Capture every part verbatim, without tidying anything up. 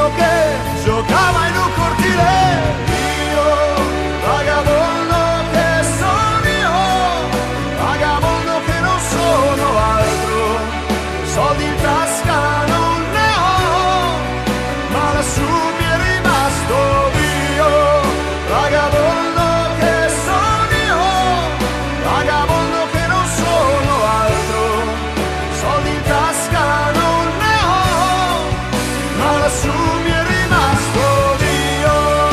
bambino che giocava in un cortile. Io, vagabondo che sono io, vagabondo che non sono altro, soldi in tasca non ne ho, ma lassù mi è rimasto Dio. Vagabondo che sono io, vagabondo che non sono altro, soldi in tasca non ne ho, ma lassù mi è rimasto Dio.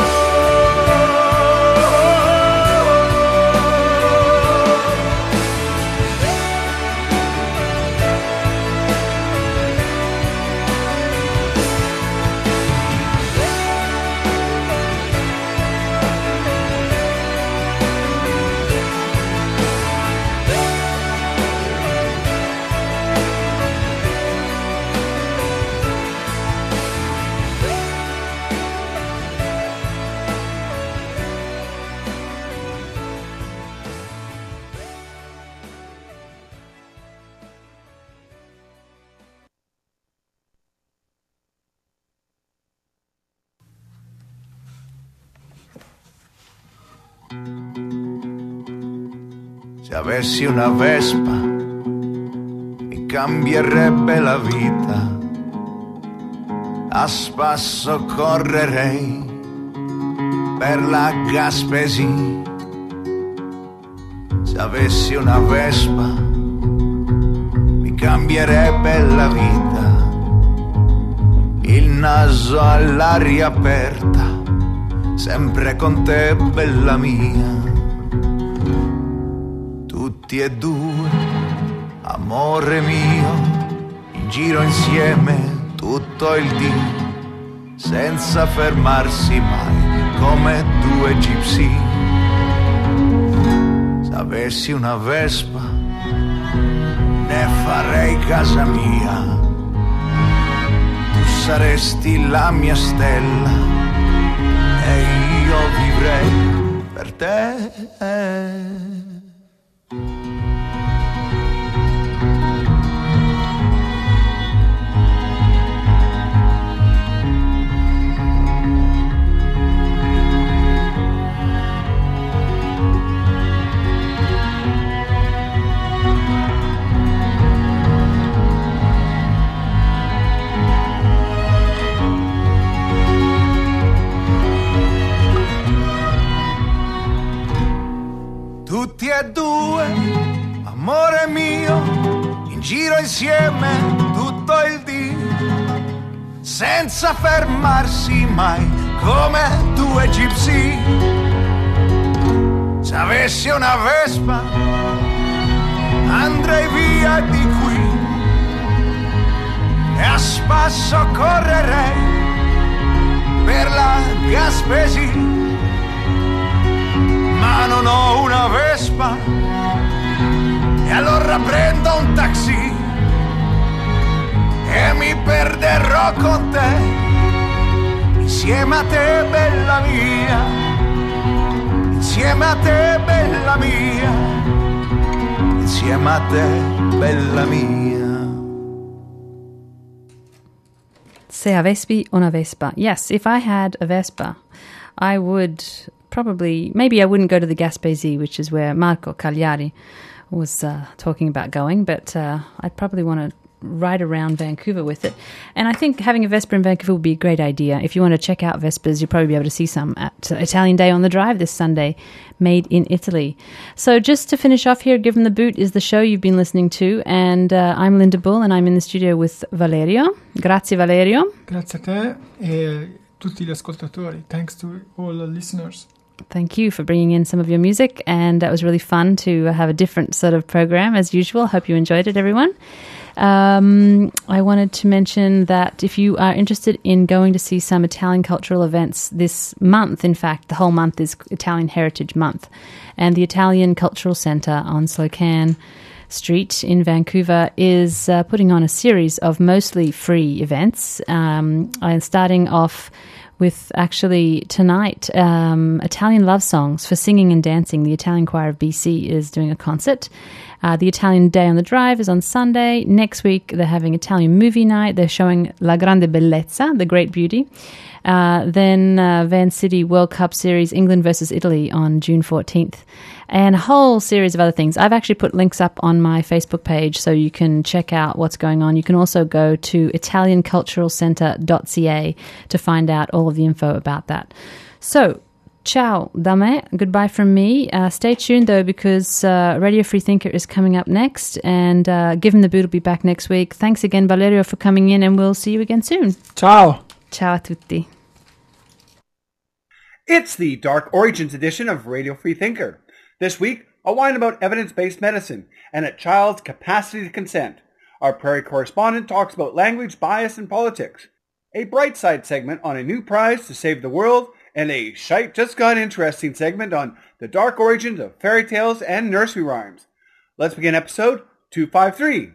Se avessi una Vespa mi cambierebbe la vita, a spasso correrei per la Gaspesi. Se avessi una Vespa mi cambierebbe la vita, il naso all'aria aperta, sempre con te bella mia. Tutti e due, amore mio, in giro insieme tutto il dì, senza fermarsi mai, come due gypsy. Se avessi una Vespa, ne farei casa mia, tu saresti la mia stella e io vivrei per te. Tutti e due, amore mio, in giro insieme tutto il dì, senza fermarsi mai, come due gypsy. Se avessi una Vespa andrei via di qui e a spasso correrei per la Gaspesi. Ma non ho una Vespa e allora prendo un taxi e mi perderò con te, insieme a te bella mia, insieme a te bella mia, insieme a te bella mia. Se avessi una Vespa. Yes, if I had a Vespa, I would probably, maybe I wouldn't go to the Gaspesi, which is where Marco Cagliari was uh, talking about going, but uh, I'd probably want to ride around Vancouver with it. And I think having a Vespa in Vancouver would be a great idea. If you want to check out Vespas, you'll probably be able to see some at uh, Italian Day on the Drive this Sunday, made in Italy. So just to finish off here, Give 'em the Boot is the show you've been listening to, and uh, I'm Linda Bull, and I'm in the studio with Valerio. Grazie Valerio. Grazie a te e tutti gli ascoltatori. Thanks to all the listeners. Thank you for bringing in some of your music, and it was really fun to have a different sort of program as usual. Hope you enjoyed it, everyone. Um, I wanted to mention that if you are interested in going to see some Italian cultural events this month, in fact, the whole month is Italian Heritage Month, and the Italian Cultural Centre on Slocan Street in Vancouver is uh, putting on a series of mostly free events, um, and starting off with actually tonight, um, Italian love songs for singing and dancing. The Italian Choir of B C is doing a concert. Uh, the Italian Day on the Drive is on Sunday. Next week, they're having Italian movie night. They're showing La Grande Bellezza, The Great Beauty. Uh, then uh, Van City World Cup Series, England versus Italy on June fourteenth. And a whole series of other things. I've actually put links up on my Facebook page so you can check out what's going on. You can also go to italian cultural centre dot c a to find out all of the info about that. So, ciao da me, goodbye from me. Uh, stay tuned though, because uh, Radio Freethinker is coming up next, and uh, Given the Boot will be back next week. Thanks again, Valerio, for coming in, and we'll see you again soon. Ciao. Ciao a tutti. It's the Dark Origins edition of Radio Freethinker. This week, a wine about evidence-based medicine and a child's capacity to consent. Our Prairie correspondent talks about language, bias, and politics. A bright side segment on a new prize to save the world, and a shite just got interesting segment on the dark origins of fairy tales and nursery rhymes. Let's begin episode two fifty-three.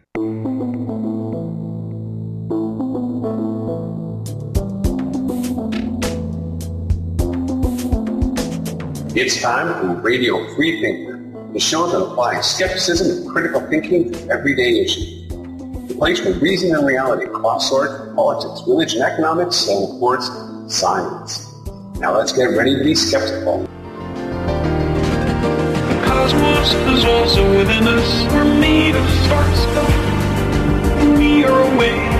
It's time for Radio Freethinker, the show that applies skepticism and critical thinking to everyday issues. The place where reason and reality cross swords, politics, religion, economics, and of course, science. Now let's get ready to be skeptical. The cosmos is also within us. We're made of stars. We are away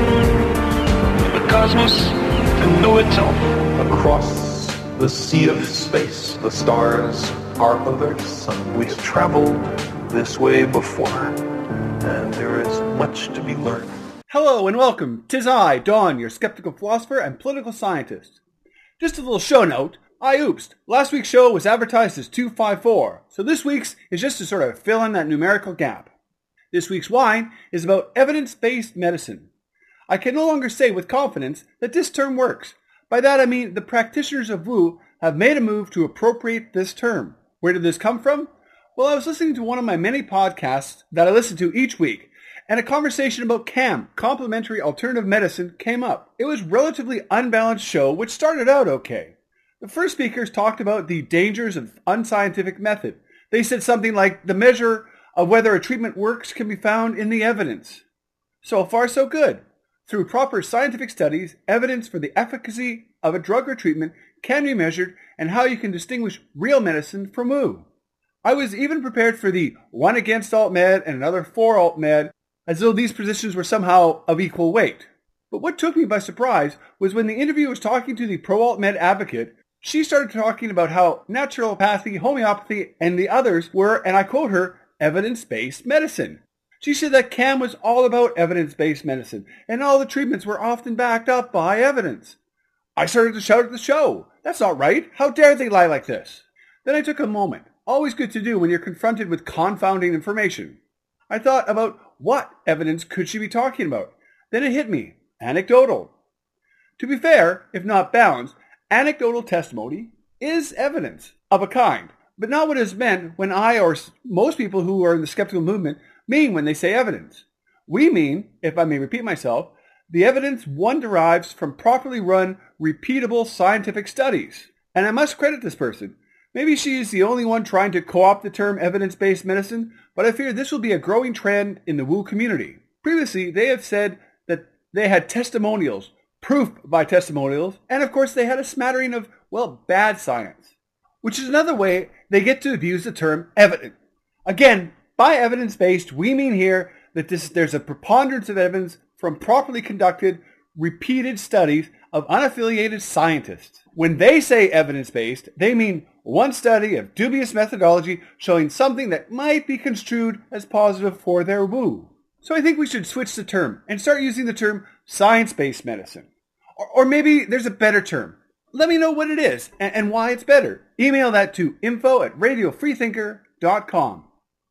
from the cosmos to know itself. Across the sea of space, the stars are others. We've traveled this way before, and there is much to be learned. Hello and welcome. 'Tis I, Don, your skeptical philosopher and political scientist. Just a little show note. I oopsed. Last week's show was advertised as two fifty-four, so this week's is just to sort of fill in that numerical gap. This week's wine is about evidence-based medicine. I can no longer say with confidence that this term works. By that I mean the practitioners of Wu have made a move to appropriate this term. Where did this come from? Well, I was listening to one of my many podcasts that I listen to each week, and a conversation about C A M, Complementary Alternative Medicine, came up. It was a relatively unbalanced show, which started out okay. The first speakers talked about the dangers of unscientific method. They said something like the measure of whether a treatment works can be found in the evidence. So far, so good. Through proper scientific studies, evidence for the efficacy of a drug or treatment can be measured, and how you can distinguish real medicine from Wu. I was even prepared for the one against alt-med and another for alt-med, as though these positions were somehow of equal weight. But what took me by surprise was when the interviewer was talking to the pro-alt-med advocate, she started talking about how naturopathy, homeopathy, and the others were, and I quote her, evidence-based medicine. She said that C A M was all about evidence-based medicine, and all the treatments were often backed up by evidence. I started to shout at the show, "That's not right. How dare they lie like this?" Then I took a moment, always good to do when you're confronted with confounding information. I thought about what evidence could she be talking about. Then it hit me, anecdotal. To be fair, if not balanced, anecdotal testimony is evidence of a kind, but not what is meant when I or most people who are in the skeptical movement mean when they say evidence. We mean, if I may repeat myself, the evidence one derives from properly run, repeatable scientific studies. And I must credit this person. Maybe she is the only one trying to co-opt the term evidence-based medicine, but I fear this will be a growing trend in the Wu community. Previously, they have said that they had testimonials, proof by testimonials, and of course they had a smattering of, well, bad science, which is another way they get to abuse the term evidence. Again, by evidence-based, we mean here that this, there's a preponderance of evidence from properly conducted, repeated studies of unaffiliated scientists. When they say evidence-based, they mean one study of dubious methodology showing something that might be construed as positive for their Wu. So I think we should switch the term and start using the term science-based medicine. Or, or maybe there's a better term. Let me know what it is and, and why it's better. Email that to info at radio freethinker dot com.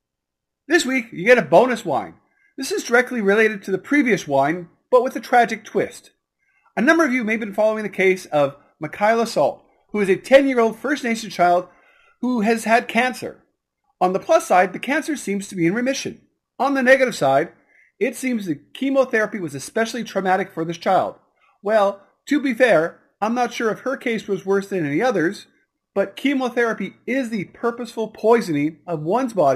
This week, you get a bonus wine. This is directly related to the previous wine, but with a tragic twist. A number of you may have been following the case of Michaela Salt, who is a ten-year-old First Nation child who has had cancer. On the plus side, the cancer seems to be in remission. On the negative side, it seems the chemotherapy was especially traumatic for this child. Well, to be fair, I'm not sure if her case was worse than any others, but chemotherapy is the purposeful poisoning of one's body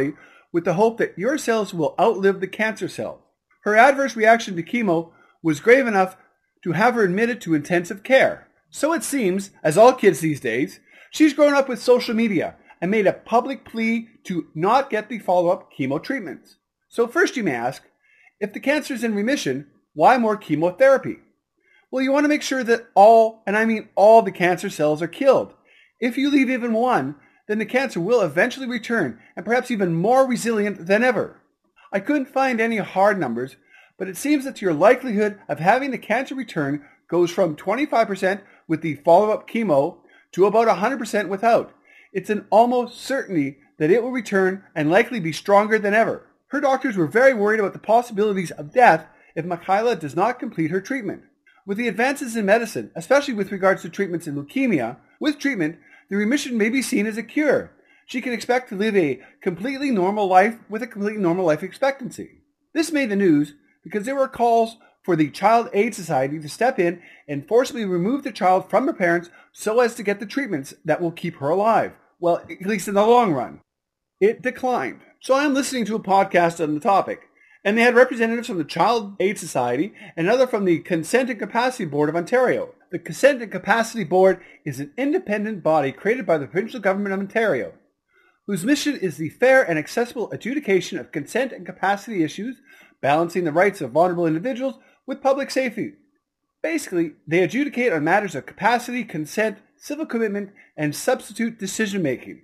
with the hope that your cells will outlive the cancer cells. Her adverse reaction to chemo was grave enough to have her admitted to intensive care. So it seems, as all kids these days, she's grown up with social media and made a public plea to not get the follow-up chemo treatments. So first you may ask, if the cancer is in remission, why more chemotherapy? Well, you want to make sure that all, and I mean all, the cancer cells are killed. If you leave even one, then the cancer will eventually return and perhaps even more resilient than ever. I couldn't find any hard numbers, but it seems that your likelihood of having the cancer return goes from twenty-five percent with the follow-up chemo to about one hundred percent without. It's an almost certainty that it will return and likely be stronger than ever. Her doctors were very worried about the possibilities of death if Mikhaila does not complete her treatment. With the advances in medicine, especially with regards to treatments in leukemia, with treatment, the remission may be seen as a cure. She can expect to live a completely normal life with a completely normal life expectancy. This made the news because there were calls for the Child Aid Society to step in and forcibly remove the child from her parents so as to get the treatments that will keep her alive. Well, at least in the long run. It declined. So I am listening to a podcast on the topic, and they had representatives from the Child Aid Society and another from the Consent and Capacity Board of Ontario. The Consent and Capacity Board is an independent body created by the provincial government of Ontario, whose mission is the fair and accessible adjudication of consent and capacity issues, balancing the rights of vulnerable individuals with public safety. Basically, they adjudicate on matters of capacity, consent, civil commitment, and substitute decision-making.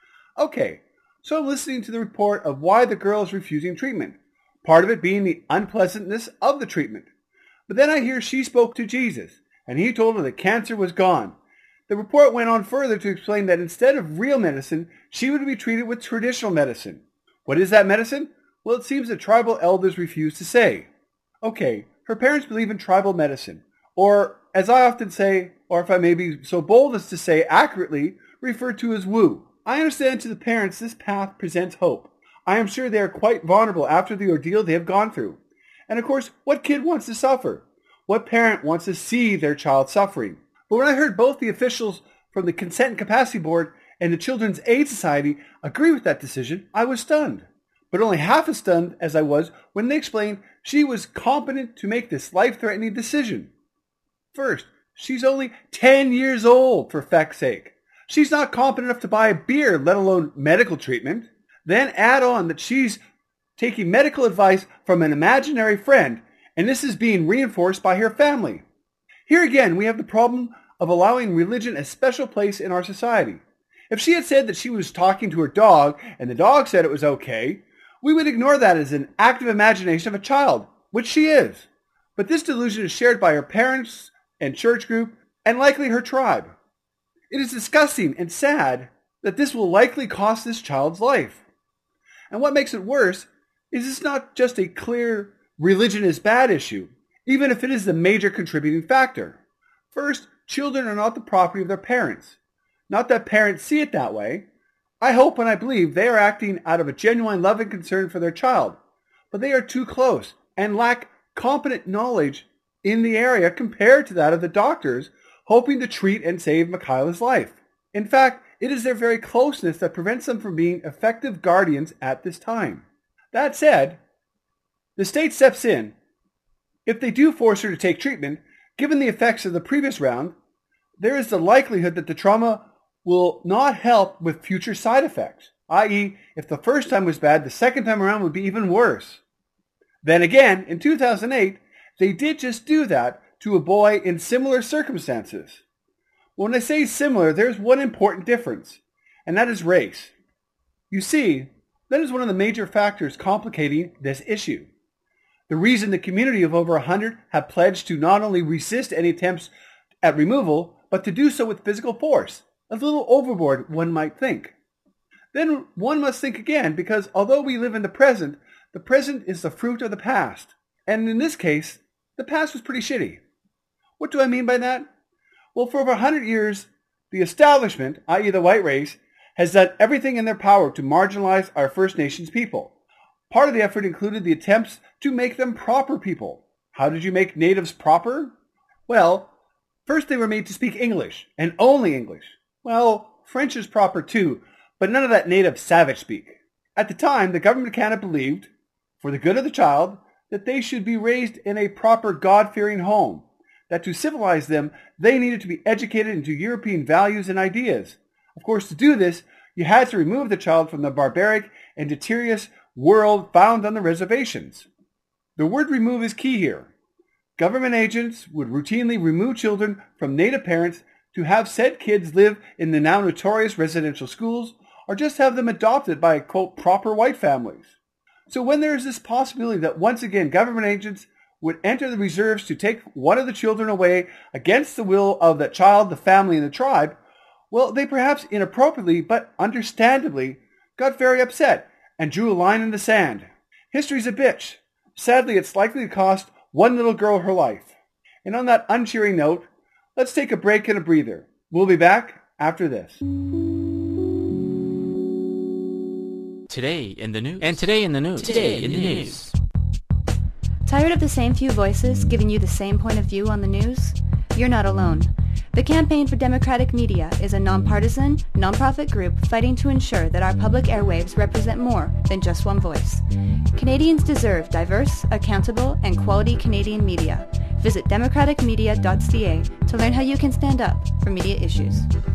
Okay, so I'm listening to the report of why the girl is refusing treatment, part of it being the unpleasantness of the treatment. But then I hear she spoke to Jesus, and he told her that cancer was gone. The report went on further to explain that instead of real medicine, she would be treated with traditional medicine. What is that medicine? Well, it seems that tribal elders refuse to say. Okay, her parents believe in tribal medicine, or as I often say, or if I may be so bold as to say accurately, referred to as woo. I understand to the parents this path presents hope. I am sure they are quite vulnerable after the ordeal they have gone through. And of course, what kid wants to suffer? What parent wants to see their child suffering? But when I heard both the officials from the Consent and Capacity Board and the Children's Aid Society agree with that decision, I was stunned. But only half as stunned as I was when they explained she was competent to make this life-threatening decision. First, she's only ten years old, for feck's sake. She's not competent enough to buy a beer, let alone medical treatment. Then add on that she's taking medical advice from an imaginary friend, and this is being reinforced by her family. Here again, we have the problem of allowing religion a special place in our society. If she had said that she was talking to her dog, and the dog said it was okay, we would ignore that as an active imagination of a child, which she is. But this delusion is shared by her parents and church group, and likely her tribe. It is disgusting and sad that this will likely cost this child's life. And what makes it worse is it's not just a clear religion is bad issue, even if it is the major contributing factor. First, children are not the property of their parents. Not that parents see it that way. I hope and I believe they are acting out of a genuine love and concern for their child, but they are too close and lack competent knowledge in the area compared to that of the doctors hoping to treat and save Mikhaila's life. In fact, it is their very closeness that prevents them from being effective guardians at this time. That said, the state steps in. If they do force her to take treatment, given the effects of the previous round, there is the likelihood that the trauma will not help with future side effects, that is, if the first time was bad, the second time around would be even worse. Then again, in two thousand eight, they did just do that to a boy in similar circumstances. When I say similar, there's one important difference, and that is race. You see, that is one of the major factors complicating this issue. The reason the community of over one hundred have pledged to not only resist any attempts at removal, but to do so with physical force. A little overboard, one might think. Then one must think again, because although we live in the present, the present is the fruit of the past. And in this case, the past was pretty shitty. What do I mean by that? Well, for over one hundred years, the establishment, that is the white race, has done everything in their power to marginalize our First Nations people. Part of the effort included the attempts to make them proper people. How did you make natives proper? Well, first they were made to speak English, and only English. Well, French is proper too, but none of that native savage speak. At the time, the government of Canada believed, for the good of the child, that they should be raised in a proper God-fearing home, that to civilize them, they needed to be educated into European values and ideas. Of course, to do this, you had to remove the child from the barbaric and deleterious world found on the reservations. The word remove is key here. Government agents would routinely remove children from Native parents to have said kids live in the now notorious residential schools or just have them adopted by, quote, proper white families. So when there is this possibility that once again government agents would enter the reserves to take one of the children away against the will of that child, the family, and the tribe, well, they perhaps inappropriately but understandably got very upset and drew a line in the sand. History's a bitch. Sadly, it's likely to cost one little girl her life. And on that uncheering note, let's take a break and a breather. We'll be back after this. Today in the news. And today in the news. Today in the news. Tired of the same few voices giving you the same point of view on the news? You're not alone. The Campaign for Democratic Media is a nonpartisan, nonprofit group fighting to ensure that our public airwaves represent more than just one voice. Canadians deserve diverse, accountable, and quality Canadian media. Visit democratic media dot c a to learn how you can stand up for media issues.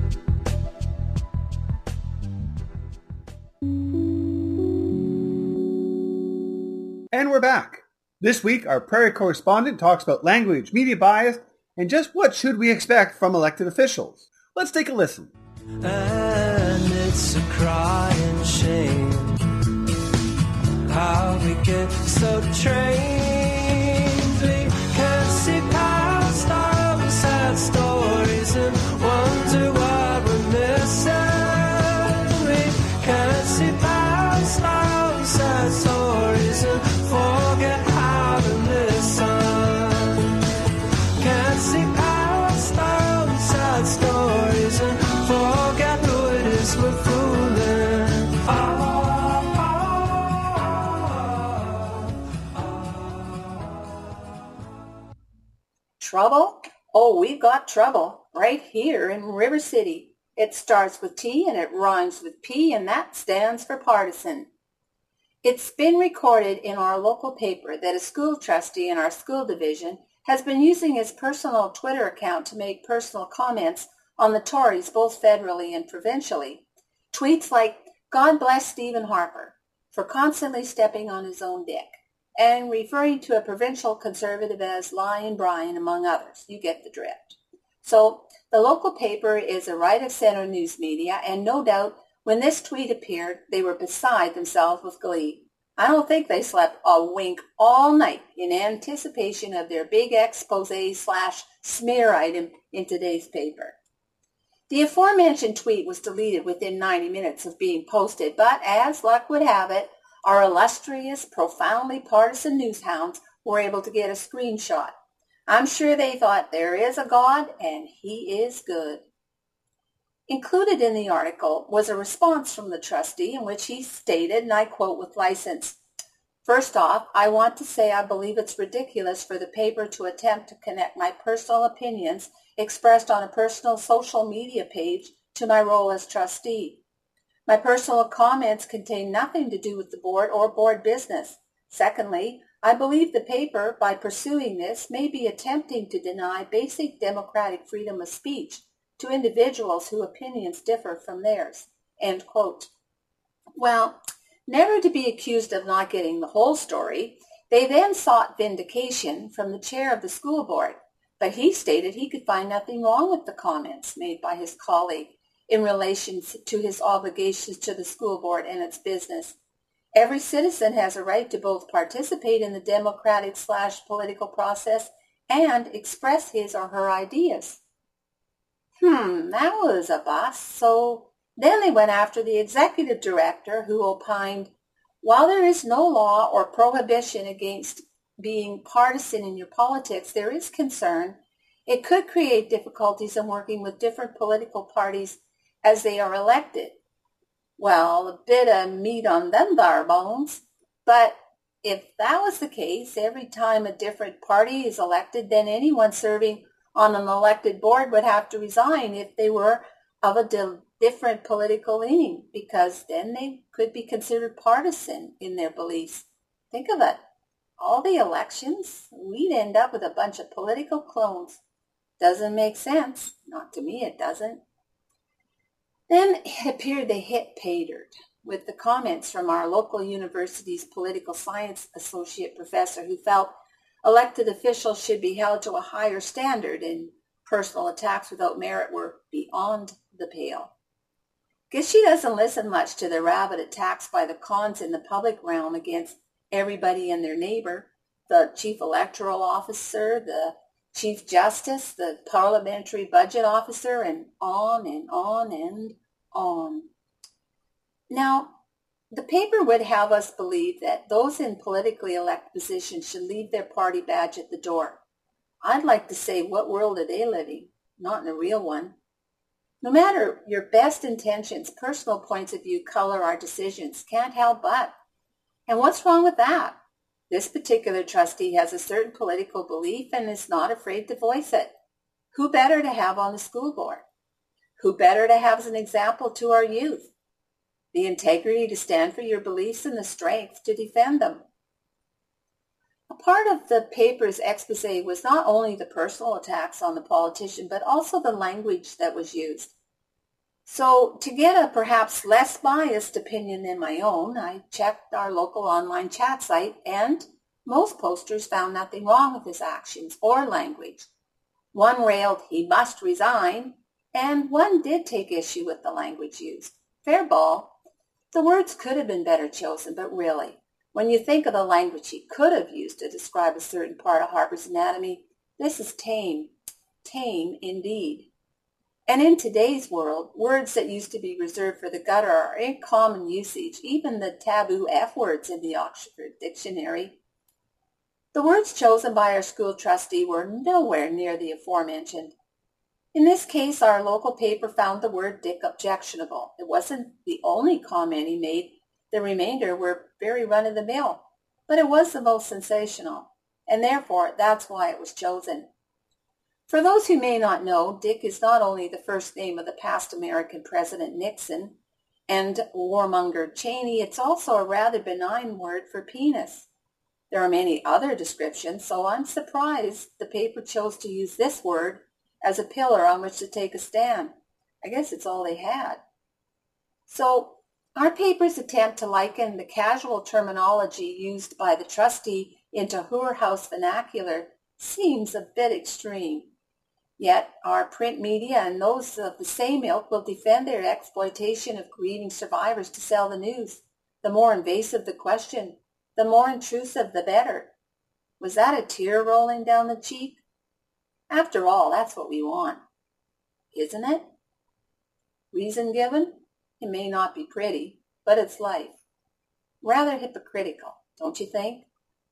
And we're back. This week, our Prairie correspondent talks about language, media bias, and just what should we expect from elected officials. Let's take a listen. And it's a crying shame how we get so trained. We can't see past our sad stories and wonder what we're missing. We can't see past our sad stories and forget how to listen. Can't see past our sad stories and forget who it is we're fooling. Trouble? Oh, we've got trouble right here in River City. It starts with T and it rhymes with P, and that stands for partisan. It's been recorded in our local paper that a school trustee in our school division has been using his personal Twitter account to make personal comments on the Tories both federally and provincially. Tweets like, "God bless Stephen Harper for constantly stepping on his own dick," and referring to a provincial conservative as Lion Brian, among others. You get the drift. So the local paper is a right-of-center news media, and no doubt when this tweet appeared, they were beside themselves with glee. I don't think they slept a wink all night in anticipation of their big expose slash smear item in today's paper. The aforementioned tweet was deleted within ninety minutes of being posted, but as luck would have it, our illustrious, profoundly partisan newshounds were able to get a screenshot. I'm sure they thought there is a God and he is good. Included in the article was a response from the trustee in which he stated, and I quote with license, "First off, I want to say I believe it's ridiculous for the paper to attempt to connect my personal opinions expressed on a personal social media page to my role as trustee. My personal comments contain nothing to do with the board or board business. Secondly, I believe the paper, by pursuing this, may be attempting to deny basic democratic freedom of speech to individuals whose opinions differ from theirs." End quote. Well, never to be accused of not getting the whole story, they then sought vindication from the chair of the school board, but he stated he could find nothing wrong with the comments made by his colleague in relation to his obligations to the school board and its business. Every citizen has a right to both participate in the democratic slash political process and express his or her ideas. Hmm, that was a bust. So then they went after the executive director, who opined, "While there is no law or prohibition against being partisan in your politics, there is concern it could create difficulties in working with different political parties as they are elected." Well, a bit of meat on them thar bones. But if that was the case, every time a different party is elected, then anyone serving on an elected board would have to resign if they were of a di- different political leaning, because then they could be considered partisan in their beliefs. Think of it. All the elections, we'd end up with a bunch of political clones. Doesn't make sense. Not to me, it doesn't. Then it appeared they hit pay dirt with the comments from our local university's political science associate professor, who felt elected officials should be held to a higher standard and personal attacks without merit were beyond the pale. Guess she doesn't listen much to the rabid attacks by the cons in the public realm against everybody and their neighbor, the chief electoral officer, the chief justice, the parliamentary budget officer, and on and on and on. Now, the paper would have us believe that those in politically elected positions should leave their party badge at the door. I'd like to say, what world are they living? Not in a real one. No matter your best intentions, personal points of view color our decisions. Can't help but. And what's wrong with that? This particular trustee has a certain political belief and is not afraid to voice it. Who better to have on the school board? Who better to have as an example to our youth? The integrity to stand for your beliefs and the strength to defend them. A part of the paper's expose was not only the personal attacks on the politician, but also the language that was used. So to get a perhaps less biased opinion than my own, I checked our local online chat site, and most posters found nothing wrong with his actions or language. One railed, "He must resign," and one did take issue with the language used. Fair ball. The words could have been better chosen, but really, when you think of the language he could have used to describe a certain part of Harper's anatomy, this is tame, tame indeed. And in today's world, words that used to be reserved for the gutter are in common usage, even the taboo F words in the Oxford Dictionary. The words chosen by our school trustee were nowhere near the aforementioned. In this case, our local paper found the word dick objectionable. It wasn't the only comment he made. The remainder were very run-of-the-mill, but it was the most sensational, and therefore that's why it was chosen. For those who may not know, Dick is not only the first name of the past American President Nixon and warmonger Cheney, it's also a rather benign word for penis. There are many other descriptions, so I'm surprised the paper chose to use this word as a pillar on which to take a stand. I guess it's all they had. So our paper's attempt to liken the casual terminology used by the trustee into Hoover House vernacular seems a bit extreme. Yet our print media and those of the same ilk will defend their exploitation of grieving survivors to sell the news. The more invasive the question, the more intrusive the better. Was that a tear rolling down the cheek? After all, that's what we want, isn't it? Reason given? It may not be pretty, but it's life. Rather hypocritical, don't you think?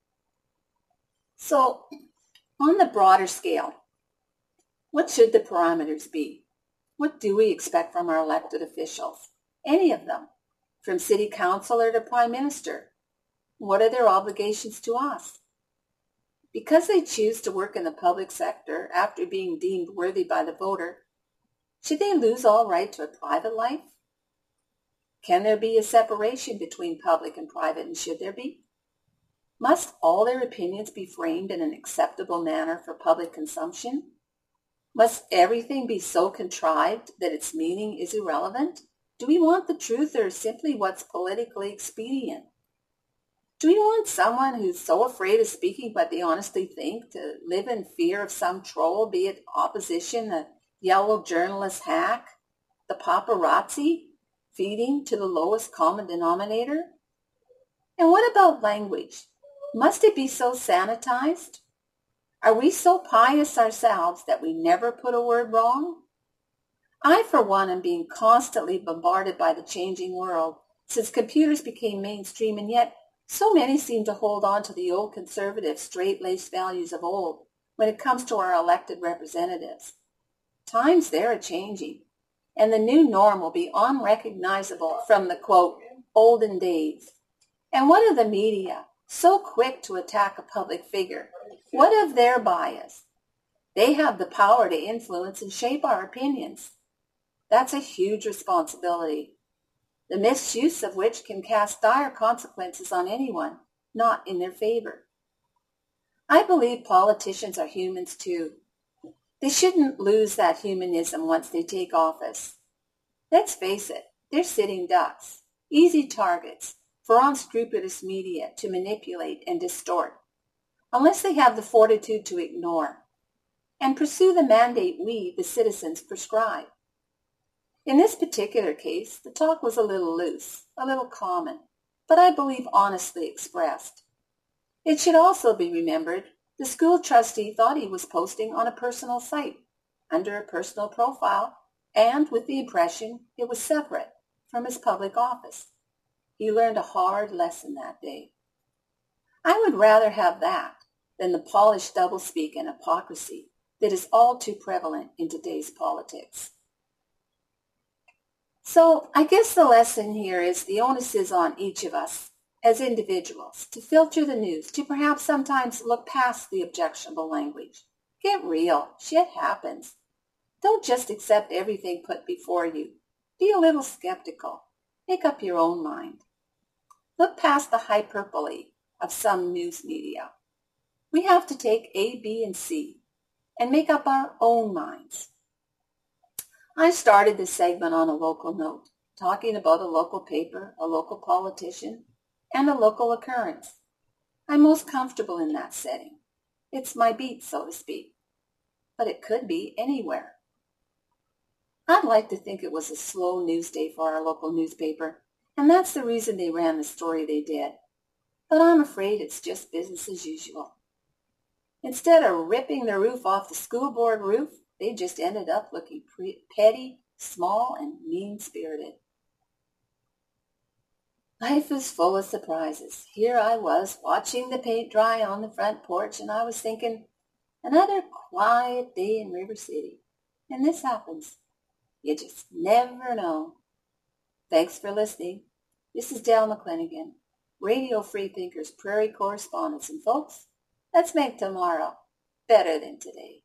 So, on the broader scale, what should the parameters be? What do we expect from our elected officials? Any of them, from city councilor to prime minister. What are their obligations to us? Because they choose to work in the public sector after being deemed worthy by the voter, should they lose all right to a private life? Can there be a separation between public and private, and should there be? Must all their opinions be framed in an acceptable manner for public consumption? Must everything be so contrived that its meaning is irrelevant? Do we want the truth or simply what's politically expedient? Do we want someone who's so afraid of speaking what they honestly think to live in fear of some troll, be it opposition, a yellow journalist hack, the paparazzi, feeding to the lowest common denominator? And what about language? Must it be so sanitized? Are we so pious ourselves that we never put a word wrong? I, for one, am being constantly bombarded by the changing world since computers became mainstream, and yet so many seem to hold on to the old conservative, straight-laced values of old when it comes to our elected representatives. Times they're a-changing, and the new norm will be unrecognizable from the, quote, olden days. And what of the media, so quick to attack a public figure? What of their bias? They have the power to influence and shape our opinions. That's a huge responsibility, the misuse of which can cast dire consequences on anyone not in their favor. I believe politicians are humans too. They shouldn't lose that humanism once they take office. Let's face it, they're sitting ducks, easy targets for unscrupulous media to manipulate and distort, unless they have the fortitude to ignore and pursue the mandate we, the citizens, prescribe. In this particular case, the talk was a little loose, a little common, but I believe honestly expressed. It should also be remembered the school trustee thought he was posting on a personal site, under a personal profile, and with the impression it was separate from his public office. He learned a hard lesson that day. I would rather have that than the polished doublespeak and hypocrisy that is all too prevalent in today's politics. So I guess the lesson here is the onus is on each of us as individuals to filter the news, to perhaps sometimes look past the objectionable language. Get real. Shit happens. Don't just accept everything put before you. Be a little skeptical. Make up your own mind. Look past the hyperbole of some news media. We have to take A, B, and C and make up our own minds. I started this segment on a local note, talking about a local paper, a local politician, and a local occurrence. I'm most comfortable in that setting. It's my beat, so to speak. But it could be anywhere. I'd like to think it was a slow news day for our local newspaper, and that's the reason they ran the story they did. But I'm afraid it's just business as usual. Instead of ripping the roof off the school board roof, they just ended up looking pre- petty, small, and mean-spirited. Life is full of surprises. Here I was, watching the paint dry on the front porch, and I was thinking, another quiet day in River City. And this happens. You just never know. Thanks for listening. This is Del McClinigan, Radio Freethinkers Prairie Correspondence. And folks, let's make tomorrow better than today.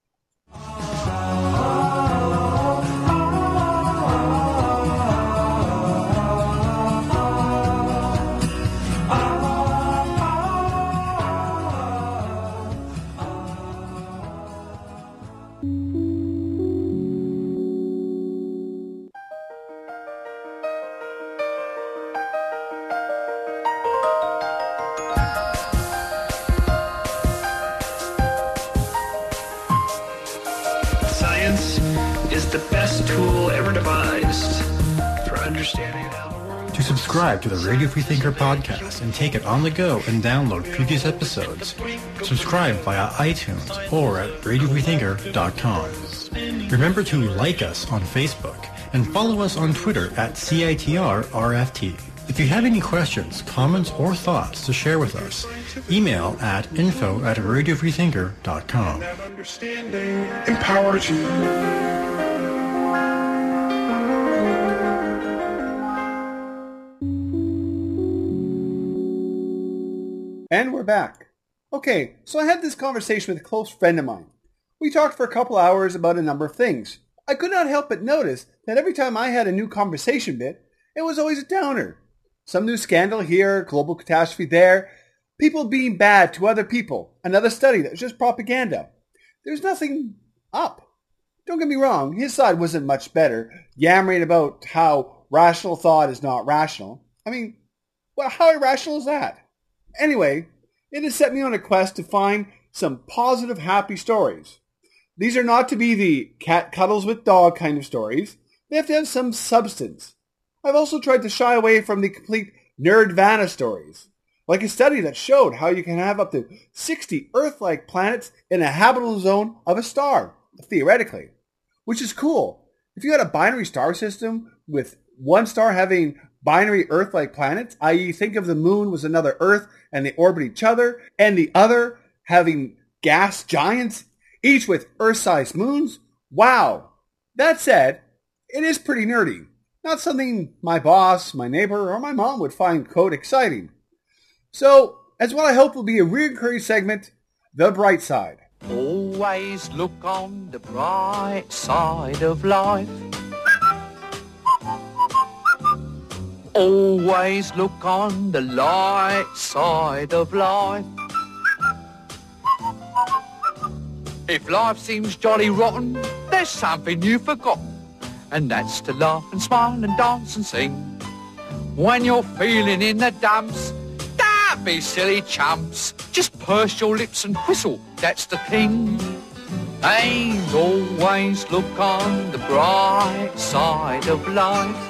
The best tool ever devised for understanding how the world... To subscribe to the Radio Freethinker podcast and take it on the go and download previous episodes, subscribe via iTunes or at radio freethinker dot com. Remember to like us on Facebook and follow us on Twitter at C I T R R F T. If you have any questions, comments, or thoughts to share with us, email at info at radio freethinker dot com. That understanding empowers you. And we're back. Okay, so I had this conversation with a close friend of mine. We talked for a couple hours about a number of things. I could not help but notice that every time I had a new conversation bit, it was always a downer. Some new scandal here, global catastrophe there, people being bad to other people, another study that was just propaganda. There's nothing up. Don't get me wrong, his side wasn't much better, yammering about how rational thought is not rational. I mean, well, how irrational is that? Anyway, it has set me on a quest to find some positive, happy stories. These are not to be the cat cuddles with dog kind of stories. They have to have some substance. I've also tried to shy away from the complete nerdvana stories, like a study that showed how you can have up to sixty Earth-like planets in a habitable zone of a star, theoretically, which is cool. If you had a binary star system with one star having binary Earth-like planets, that is think of the moon was another Earth and they orbit each other, and the other having gas giants, each with Earth-sized moons. Wow! That said, it is pretty nerdy. Not something my boss, my neighbor, or my mom would find, quote, exciting. So, as what I hope will be a recurring segment, The Bright Side. Always look on the bright side of life. Always look on the light side of life. If life seems jolly rotten, there's something you've forgotten, and that's to laugh and smile and dance and sing. When you're feeling in the dumps, don't be silly chumps. Just purse your lips and whistle, that's the thing. And always look on the bright side of life.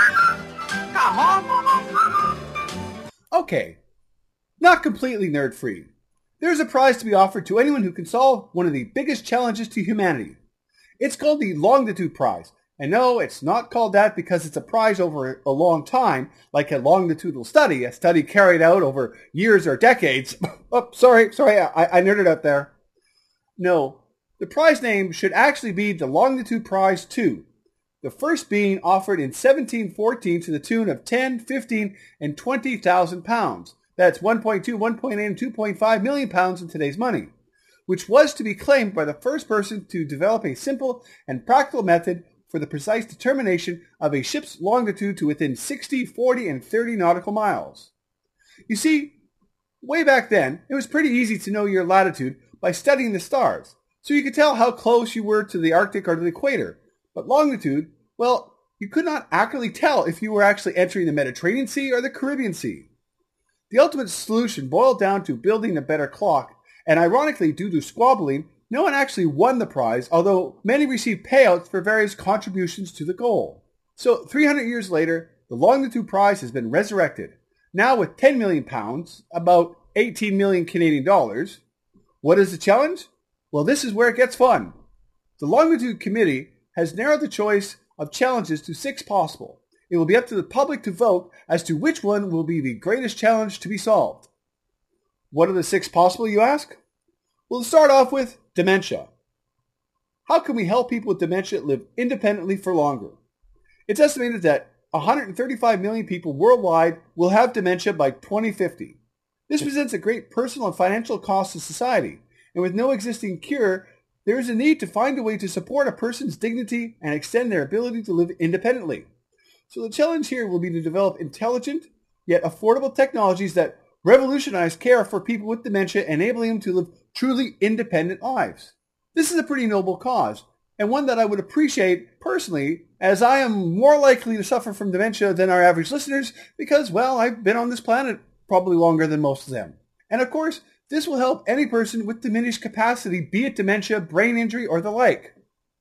Come on. Okay, not completely nerd-free. There's a prize to be offered to anyone who can solve one of the biggest challenges to humanity. It's called the Longitude Prize. And no, it's not called that because it's a prize over a long time, like a longitudinal study, a study carried out over years or decades. Oh, sorry, sorry, I, I nerded out there. No, the prize name should actually be the Longitude Prize two. The first being offered in seventeen fourteen to the tune of ten, fifteen, and twenty thousand pounds. That's one point two, one point eight, and two point five million pounds in today's money, which was to be claimed by the first person to develop a simple and practical method for the precise determination of a ship's longitude to within sixty, forty, and thirty nautical miles. You see, way back then, it was pretty easy to know your latitude by studying the stars, so you could tell how close you were to the Arctic or the equator. But longitude, well, you could not accurately tell if you were actually entering the Mediterranean Sea or the Caribbean Sea. The ultimate solution boiled down to building a better clock, and ironically, due to squabbling, no one actually won the prize, although many received payouts for various contributions to the goal. So, three hundred years later, the Longitude Prize has been resurrected, now with ten million pounds, about eighteen million Canadian dollars. What is the challenge? Well, this is where it gets fun. The Longitude Committee has narrowed the choice of challenges to six possible. It will be up to the public to vote as to which one will be the greatest challenge to be solved. What are the six possible, you ask? We'll start off with dementia. How can we help people with dementia live independently for longer? It's estimated that one hundred thirty-five million people worldwide will have dementia by twenty fifty. This presents a great personal and financial cost to society, and with no existing cure, there is a need to find a way to support a person's dignity and extend their ability to live independently. So the challenge here will be to develop intelligent, yet affordable technologies that revolutionize care for people with dementia, enabling them to live truly independent lives. This is a pretty noble cause, and one that I would appreciate personally, as I am more likely to suffer from dementia than our average listeners because, well, I've been on this planet probably longer than most of them. And of course, this will help any person with diminished capacity, be it dementia, brain injury, or the like.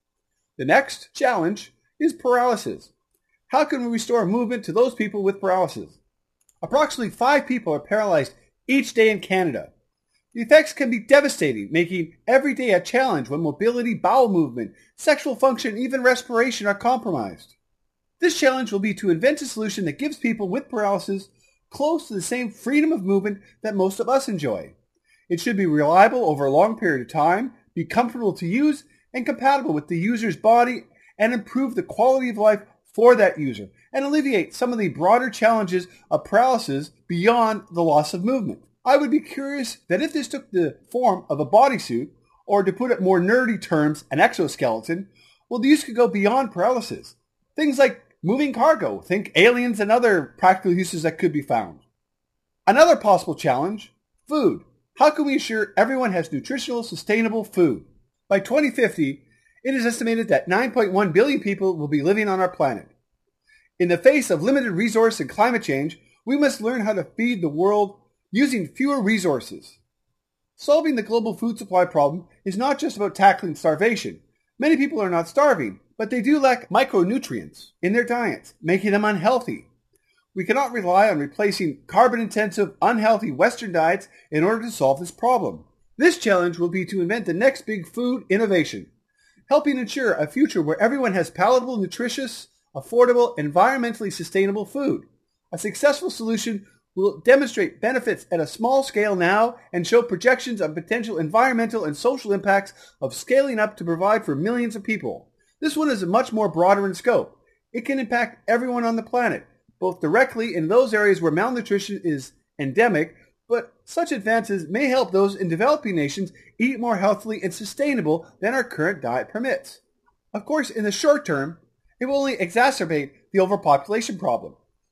The next challenge is paralysis. How can we restore movement to those people with paralysis? Approximately five people are paralyzed each day in Canada. The effects can be devastating, making every day a challenge when mobility, bowel movement, sexual function, even respiration are compromised. This challenge will be to invent a solution that gives people with paralysis close to the same freedom of movement that most of us enjoy. It should be reliable over a long period of time, be comfortable to use, and compatible with the user's body, and improve the quality of life for that user, and alleviate some of the broader challenges of paralysis beyond the loss of movement. I would be curious that if this took the form of a bodysuit, or to put it more nerdy terms, an exoskeleton, well, the use could go beyond paralysis. Things like moving cargo, think aliens and other practical uses that could be found. Another possible challenge, food. How can we ensure everyone has nutritional, sustainable food? By twenty fifty, it is estimated that nine point one billion people will be living on our planet. In the face of limited resource and climate change, we must learn how to feed the world using fewer resources. Solving the global food supply problem is not just about tackling starvation. Many people are not starving, but they do lack micronutrients in their diets, making them unhealthy. We cannot rely on replacing carbon-intensive, unhealthy Western diets in order to solve this problem. This challenge will be to invent the next big food innovation, helping ensure a future where everyone has palatable, nutritious, affordable, environmentally sustainable food. A successful solution will demonstrate benefits at a small scale now and show projections of potential environmental and social impacts of scaling up to provide for millions of people. This one is much more broader in scope. It can impact everyone on the planet, both directly in those areas where malnutrition is endemic, but such advances may help those in developing nations eat more healthily and sustainable than our current diet permits. Of course, in the short term, it will only exacerbate the overpopulation problem.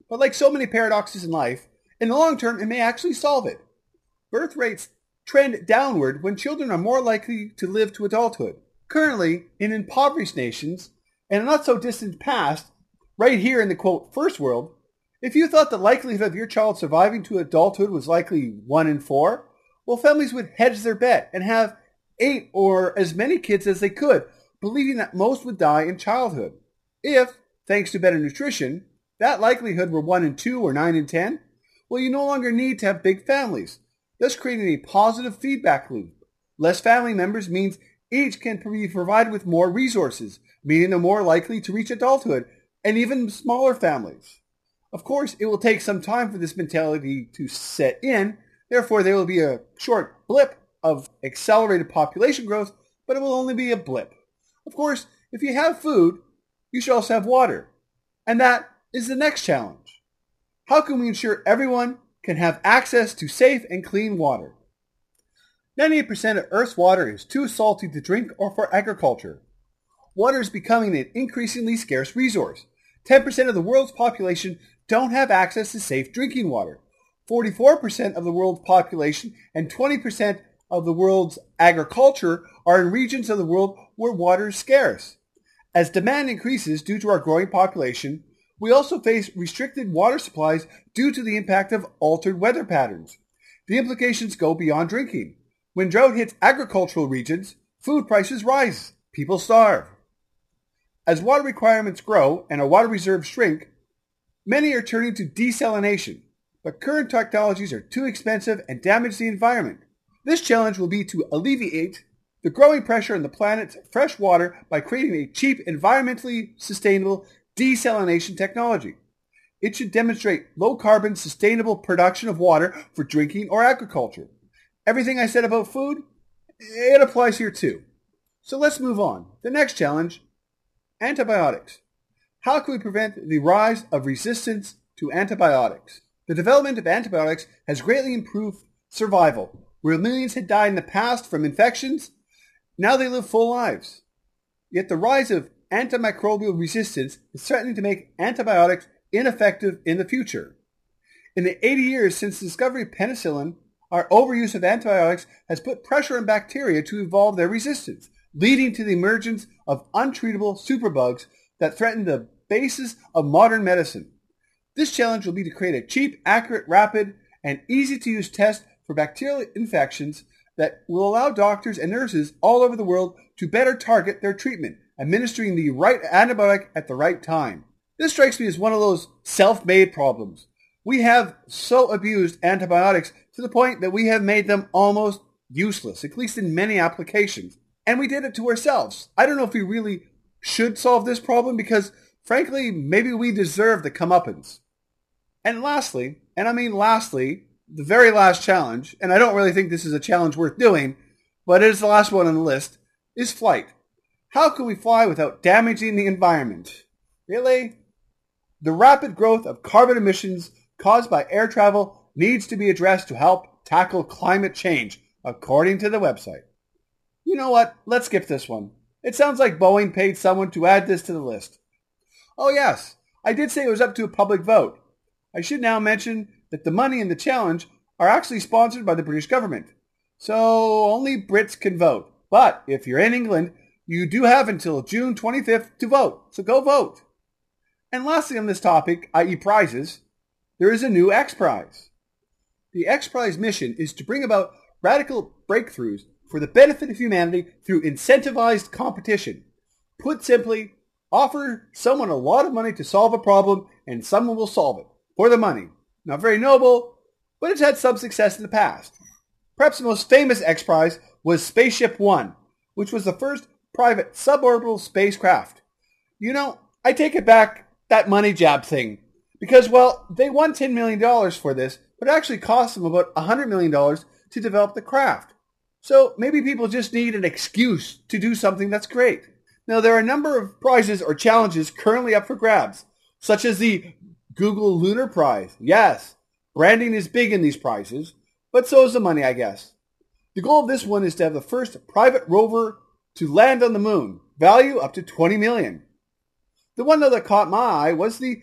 But like so many paradoxes in life, in the long term it may actually solve it. Birth rates trend downward when children are more likely to live to adulthood. Currently, in impoverished nations, and a not so distant past, right here in the quote first world, if you thought the likelihood of your child surviving to adulthood was likely one in four, well, families would hedge their bet and have eight or as many kids as they could, believing that most would die in childhood. If, thanks to better nutrition, that likelihood were one in two or nine in ten, well, you no longer need to have big families, thus creating a positive feedback loop. Less family members means each can be provided with more resources, meaning they're more likely to reach adulthood, and even smaller families. Of course, it will take some time for this mentality to set in, therefore there will be a short blip of accelerated population growth, but it will only be a blip. Of course, if you have food, you should also have water. And that is the next challenge. How can we ensure everyone can have access to safe and clean water? ninety-eight percent of Earth's water is too salty to drink or for agriculture. Water is becoming an increasingly scarce resource. ten percent of the world's population don't have access to safe drinking water. forty-four percent of the world's population and twenty percent of the world's agriculture are in regions of the world where water is scarce. As demand increases due to our growing population, we also face restricted water supplies due to the impact of altered weather patterns. The implications go beyond drinking. When drought hits agricultural regions, food prices rise. People starve. As water requirements grow and our water reserves shrink, many are turning to desalination, but current technologies are too expensive and damage the environment. This challenge will be to alleviate the growing pressure on the planet's fresh water by creating a cheap, environmentally sustainable desalination technology. It should demonstrate low-carbon, sustainable production of water for drinking or agriculture. Everything I said about food, it applies here too. So let's move on. The next challenge, antibiotics. How can we prevent the rise of resistance to antibiotics? The development of antibiotics has greatly improved survival. Where millions had died in the past from infections, now they live full lives. Yet the rise of antimicrobial resistance is threatening to make antibiotics ineffective in the future. In the eighty years since the discovery of penicillin, our overuse of antibiotics has put pressure on bacteria to evolve their resistance, leading to the emergence of untreatable superbugs that threaten the basis of modern medicine. This challenge will be to create a cheap, accurate, rapid, and easy-to-use test for bacterial infections that will allow doctors and nurses all over the world to better target their treatment, administering the right antibiotic at the right time. This strikes me as one of those self-made problems. We have so abused antibiotics to the point that we have made them almost useless, at least in many applications. And we did it to ourselves. I don't know if we really should solve this problem because, frankly, maybe we deserve the comeuppance. And lastly, and I mean lastly, the very last challenge, and I don't really think this is a challenge worth doing, but it is the last one on the list, is flight. How can we fly without damaging the environment? Really? The rapid growth of carbon emissions caused by air travel needs to be addressed to help tackle climate change, according to the website. You know what? Let's skip this one. It sounds like Boeing paid someone to add this to the list. Oh yes, I did say it was up to a public vote. I should now mention that the money and the challenge are actually sponsored by the British government. So only Brits can vote. But if you're in England, you do have until June twenty-fifth to vote. So go vote. And lastly on this topic, that is prizes, there is a new X Prize. The X Prize mission is to bring about radical breakthroughs for the benefit of humanity through incentivized competition. Put simply, offer someone a lot of money to solve a problem and someone will solve it for the money. Not very noble, but it's had some success in the past. Perhaps the most famous X Prize was Spaceship One, which was the first private suborbital spacecraft. You know, I take it back, that money jab thing, because, well, they won ten million dollars for this, but it actually cost them about one hundred million dollars to develop the craft. So maybe people just need an excuse to do something that's great. Now, there are a number of prizes or challenges currently up for grabs, such as the Google Lunar Prize. Yes, branding is big in these prizes, but so is the money, I guess. The goal of this one is to have the first private rover to land on the moon, value up to twenty million dollars. The one, though, that caught my eye was the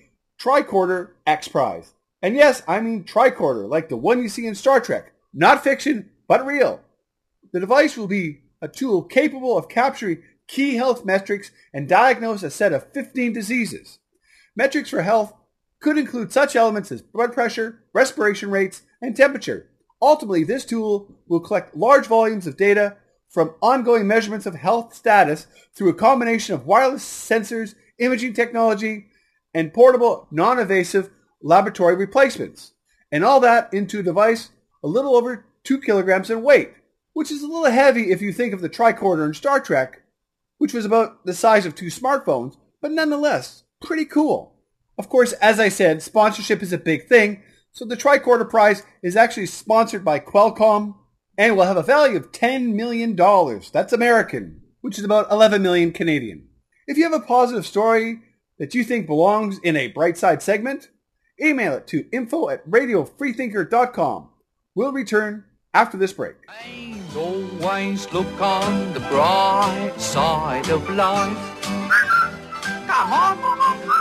tricorder X Prize. And yes, I mean tricorder, like the one you see in Star Trek. Not fiction, but real. The device will be a tool capable of capturing key health metrics and diagnose a set of fifteen diseases. Metrics for health could include such elements as blood pressure, respiration rates, and temperature. Ultimately, this tool will collect large volumes of data from ongoing measurements of health status through a combination of wireless sensors, imaging technology, and portable, non-invasive laboratory replacements. And all that into a device a little over two kilograms in weight, which is a little heavy if you think of the tricorder in Star Trek, which was about the size of two smartphones, but nonetheless, pretty cool. Of course, as I said, sponsorship is a big thing, so the Tricorder Prize is actually sponsored by Qualcomm and will have a value of ten million dollars. That's American, which is about eleven million dollars Canadian. If you have a positive story that you think belongs in a Brightside segment, email it to info at radio freethinker dot com. We'll return after this break. Always look on the bright side of life. Come on.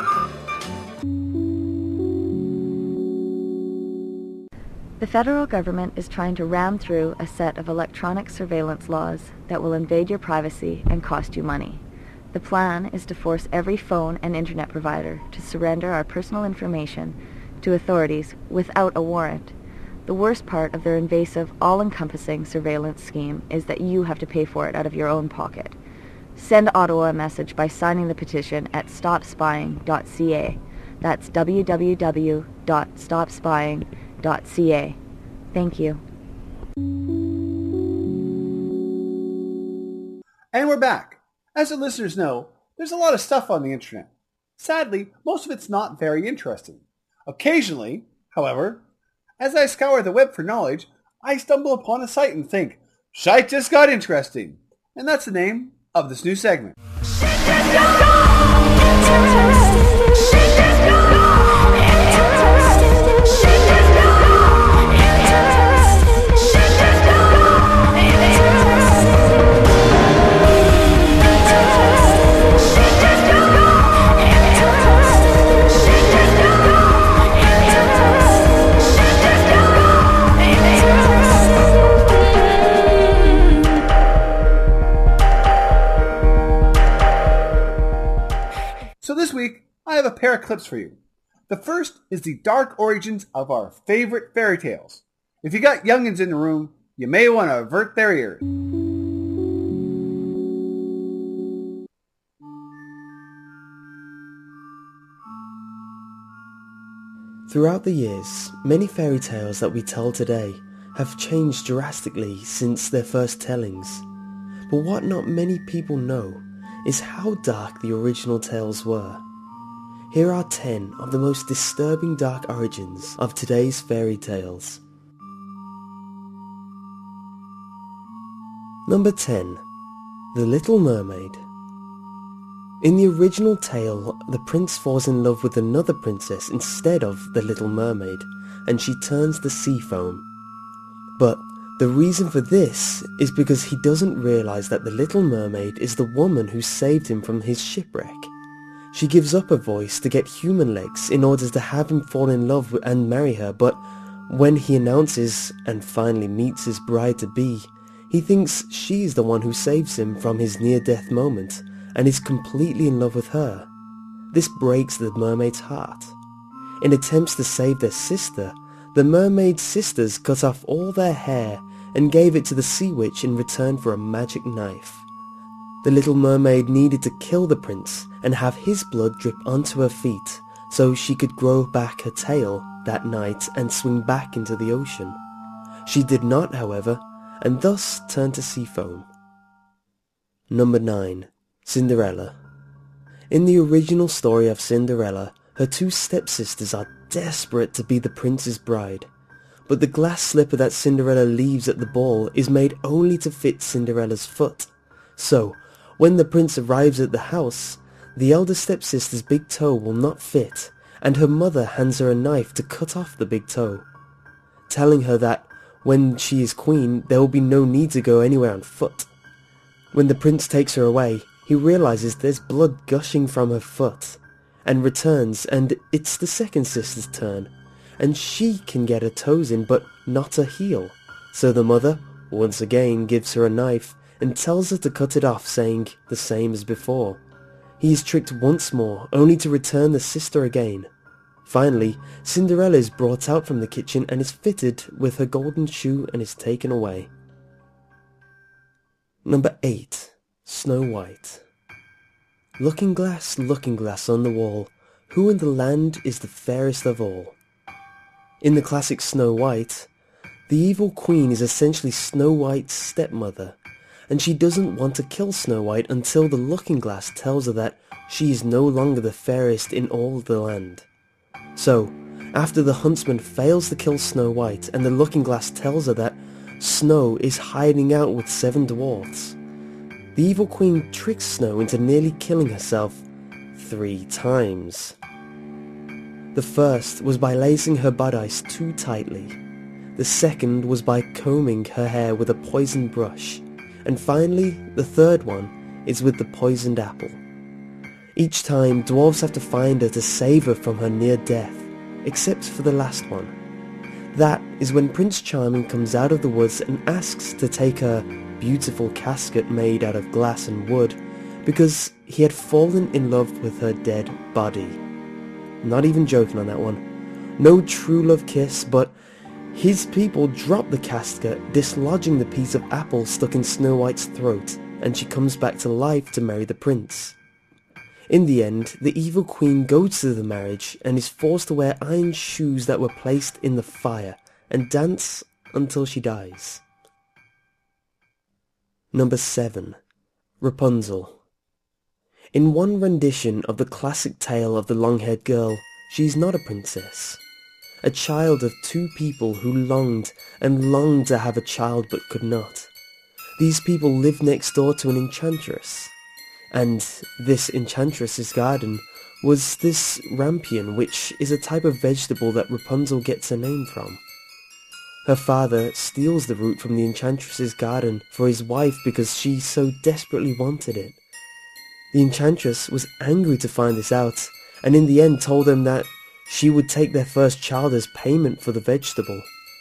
The federal government is trying to ram through a set of electronic surveillance laws that will invade your privacy and cost you money. The plan is to force every phone and internet provider to surrender our personal information to authorities without a warrant. The worst part of their invasive, all-encompassing surveillance scheme is that you have to pay for it out of your own pocket. Send Ottawa a message by signing the petition at stop spying dot c a. That's w w w dot stop spying dot c a. Thank you. And we're back. As the listeners know, there's a lot of stuff on the internet. Sadly, most of it's not very interesting. Occasionally, however, as I scour the web for knowledge, I stumble upon a site and think, shite just got interesting. And that's the name of this new segment. So this week, I have a pair of clips for you. The first is the dark origins of our favorite fairy tales. If you got youngins in the room, you may want to avert their ears. Throughout the years, many fairy tales that we tell today have changed drastically since their first tellings. But what not many people know is how dark the original tales were. Here are ten of the most disturbing dark origins of today's fairy tales. Number ten. The Little Mermaid. In the original tale, the prince falls in love with another princess instead of the Little Mermaid, and she turns to sea foam. But the reason for this is because he doesn't realize that the Little Mermaid is the woman who saved him from his shipwreck. She gives up her voice to get human legs in order to have him fall in love and marry her, but when he announces and finally meets his bride-to-be, he thinks she's the one who saves him from his near-death moment and is completely in love with her. This breaks the mermaid's heart. In attempts to save their sister, the mermaid sisters cut off all their hair and gave it to the sea witch in return for a magic knife. The Little Mermaid needed to kill the prince and have his blood drip onto her feet so she could grow back her tail that night and swim back into the ocean. She did not, however, and thus turned to sea foam. Number nine. Cinderella. In the original story of Cinderella, her two stepsisters are desperate to be the prince's bride, but the glass slipper that Cinderella leaves at the ball is made only to fit Cinderella's foot. So, when the prince arrives at the house, the elder stepsister's big toe will not fit, and her mother hands her a knife to cut off the big toe, telling her that when she is queen, there will be no need to go anywhere on foot. When the prince takes her away, he realizes there's blood gushing from her foot, and returns, and it's the second sister's turn, and she can get her toes in but not her heel. So the mother, once again, gives her a knife and tells her to cut it off, saying the same as before. He is tricked once more, only to return the sister again. Finally, Cinderella is brought out from the kitchen and is fitted with her golden shoe and is taken away. Number eight. Snow White. Looking glass, looking glass on the wall, who in the land is the fairest of all? In the classic Snow White, the evil queen is essentially Snow White's stepmother, and she doesn't want to kill Snow White until the looking glass tells her that she is no longer the fairest in all the land. So, after the huntsman fails to kill Snow White and the looking glass tells her that Snow is hiding out with seven dwarfs, the evil queen tricks Snow into nearly killing herself three times. The first was by lacing her bodice too tightly. The second was by combing her hair with a poisoned brush. And finally, the third one is with the poisoned apple. Each time, dwarves have to find her to save her from her near death, except for the last one. That is when Prince Charming comes out of the woods and asks to take her beautiful casket made out of glass and wood, because he had fallen in love with her dead body. Not even joking on that one. No true love kiss, but his people drop the casket, dislodging the piece of apple stuck in Snow White's throat, and she comes back to life to marry the prince. In the end, the evil queen goes to the marriage and is forced to wear iron shoes that were placed in the fire and dance until she dies. Number seven. Rapunzel. In one rendition of the classic tale of the long-haired girl, she is not a princess. A child of two people who longed and longed to have a child but could not. These people lived next door to an enchantress, and this enchantress's garden was this rampion, which is a type of vegetable that Rapunzel gets her name from. Her father steals the root from the enchantress's garden for his wife because she so desperately wanted it. The enchantress was angry to find this out, and in the end told them that she would take their first child as payment for the vegetable.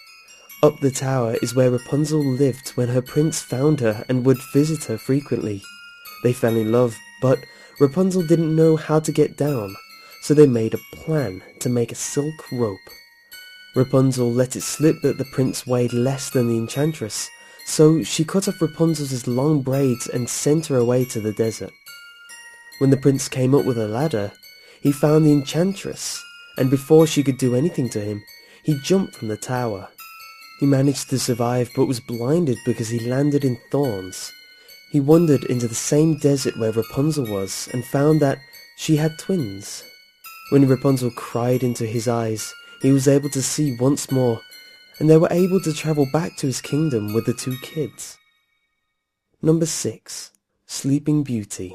Up the tower is where Rapunzel lived when her prince found her and would visit her frequently. They fell in love, but Rapunzel didn't know how to get down, so they made a plan to make a silk rope. Rapunzel let it slip that the prince weighed less than the enchantress, so she cut off Rapunzel's long braids and sent her away to the desert. When the prince came up with a ladder, he found the enchantress, and before she could do anything to him, he jumped from the tower. He managed to survive but was blinded because he landed in thorns. He wandered into the same desert where Rapunzel was and found that she had twins. When Rapunzel cried into his eyes, he was able to see once more, and they were able to travel back to his kingdom with the two kids. Number six. Sleeping Beauty.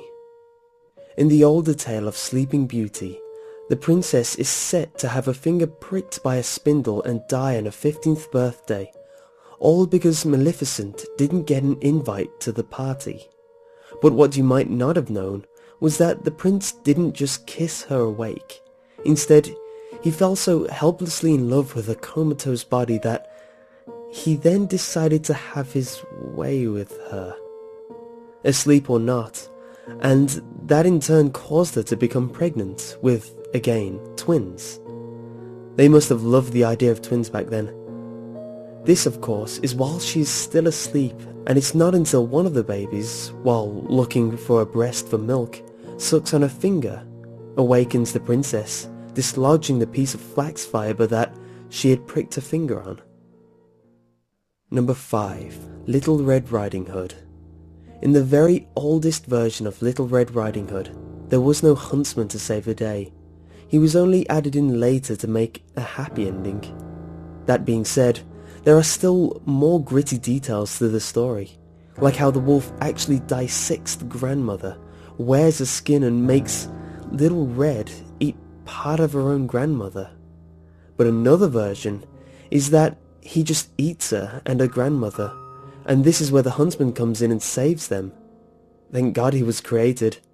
In the older tale of Sleeping Beauty, the princess is set to have her finger pricked by a spindle and die on her fifteenth birthday, all because Maleficent didn't get an invite to the party. But what you might not have known was that the prince didn't just kiss her awake. Instead, he fell so helplessly in love with her comatose body that he then decided to have his way with her. Asleep or not, and that in turn caused her to become pregnant with, again, twins. They must have loved the idea of twins back then. This, of course, is while she is still asleep, and it's not until one of the babies, while looking for a breast for milk, sucks on her finger, awakens the princess, dislodging the piece of flax fibre that she had pricked her finger on. Number five. Little Red Riding Hood. In the very oldest version of Little Red Riding Hood, there was no huntsman to save the day. He was only added in later to make a happy ending. That being said, there are still more gritty details to the story, like how the wolf actually dissects the grandmother, wears her skin and makes Little Red eat part of her own grandmother. But another version is that he just eats her and her grandmother, and this is where the huntsman comes in and saves them. Thank God he was created,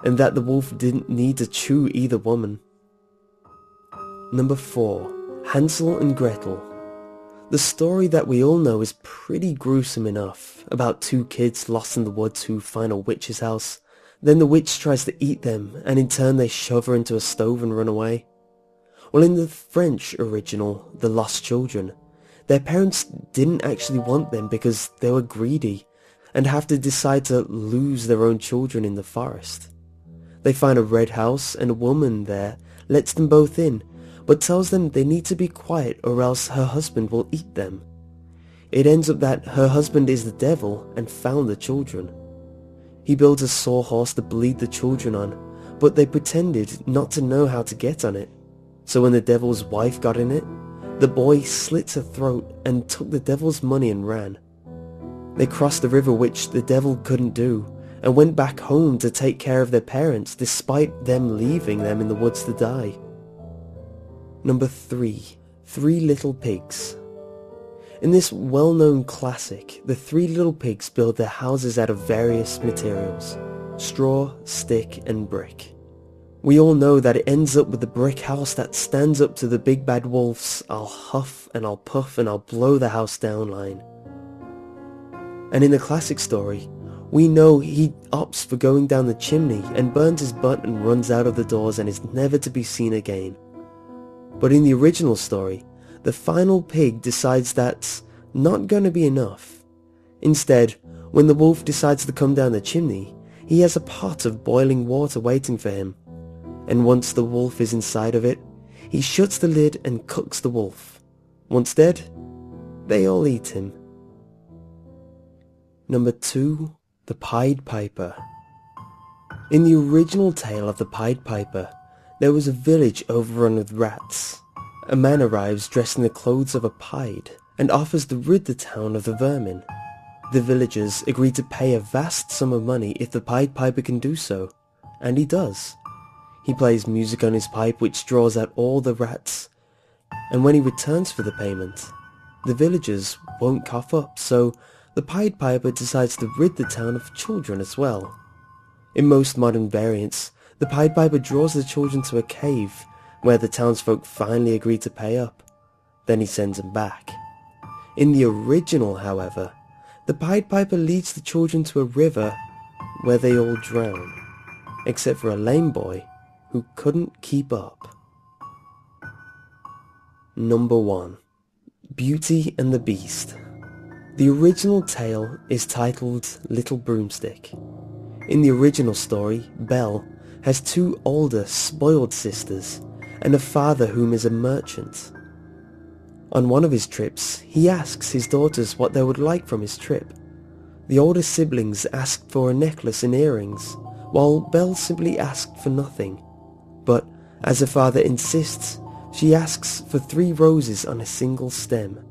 and that the wolf didn't need to chew either woman. Number four. Hansel and Gretel. The story that we all know is pretty gruesome enough, about two kids lost in the woods who find a witch's house. Then the witch tries to eat them, and in turn they shove her into a stove and run away. Well, in the French original, The Lost Children, their parents didn't actually want them because they were greedy and have to decide to lose their own children in the forest. They find a red house and a woman there lets them both in, but tells them they need to be quiet or else her husband will eat them. It ends up that her husband is the devil and found the children. He builds a sawhorse to bleed the children on, but they pretended not to know how to get on it. So when the devil's wife got in it, the boy slit her throat and took the devil's money and ran. They crossed the river, which the devil couldn't do, and went back home to take care of their parents despite them leaving them in the woods to die. Number three. Three Little Pigs. In this well-known classic, the three little pigs build their houses out of various materials: straw, stick, and brick. We all know that it ends up with the brick house that stands up to the big bad wolf's "I'll huff and I'll puff and I'll blow the house down" line. And in the classic story, we know he opts for going down the chimney and burns his butt and runs out of the doors and is never to be seen again. But in the original story, the final pig decides that's not going to be enough. Instead, when the wolf decides to come down the chimney, he has a pot of boiling water waiting for him. And once the wolf is inside of it, he shuts the lid and cooks the wolf. Once dead, they all eat him. Number two. The Pied Piper. In the original tale of the Pied Piper, there was a village overrun with rats. A man arrives dressed in the clothes of a pied and offers to rid the town of the vermin. The villagers agree to pay a vast sum of money if the Pied Piper can do so, and he does. He plays music on his pipe which draws out all the rats, and when he returns for the payment, the villagers won't cough up, so the Pied Piper decides to rid the town of children as well. In most modern variants, the Pied Piper draws the children to a cave, where the townsfolk finally agree to pay up. Then he sends them back. In the original, however, the Pied Piper leads the children to a river where they all drown, except for a lame boy who couldn't keep up. Number one. Beauty and the Beast. The original tale is titled Little Broomstick. In the original story, Belle has two older, spoiled sisters and a father whom is a merchant. On one of his trips, he asks his daughters what they would like from his trip. The older siblings asked for a necklace and earrings, while Belle simply asked for nothing. But as her father insists, she asks for three roses on a single stem.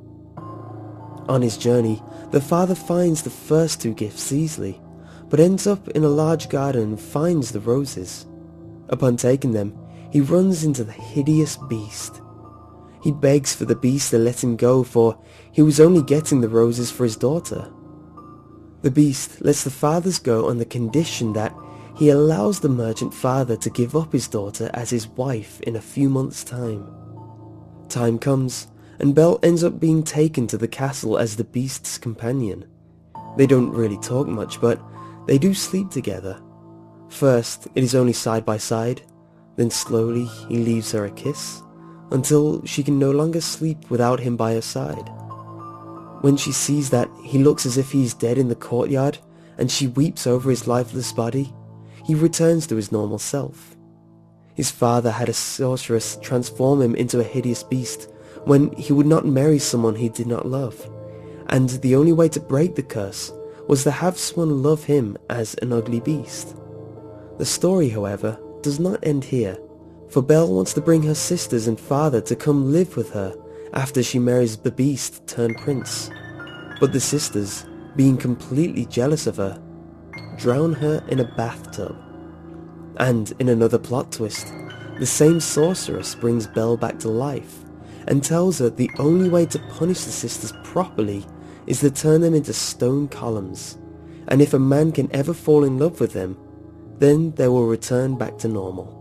On his journey, the father finds the first two gifts easily, but ends up in a large garden and finds the roses. Upon taking them, he runs into the hideous beast. He begs for the beast to let him go, for he was only getting the roses for his daughter. The beast lets the fathers go on the condition that he allows the merchant father to give up his daughter as his wife in a few months' time. Time comes, and Belle ends up being taken to the castle as the beast's companion. They don't really talk much, but they do sleep together. First, it is only side by side, then slowly he leaves her a kiss, until she can no longer sleep without him by her side. When she sees that he looks as if he is dead in the courtyard, and she weeps over his lifeless body, he returns to his normal self. His father had a sorceress transform him into a hideous beast, when he would not marry someone he did not love, and the only way to break the curse was to have someone love him as an ugly beast. The story, however, does not end here, for Belle wants to bring her sisters and father to come live with her after she marries the beast turned prince. But the sisters, being completely jealous of her, drown her in a bathtub. And in another plot twist, the same sorceress brings Belle back to life and tells her the only way to punish the sisters properly is to turn them into stone columns, and if a man can ever fall in love with them, Then they will return back to normal.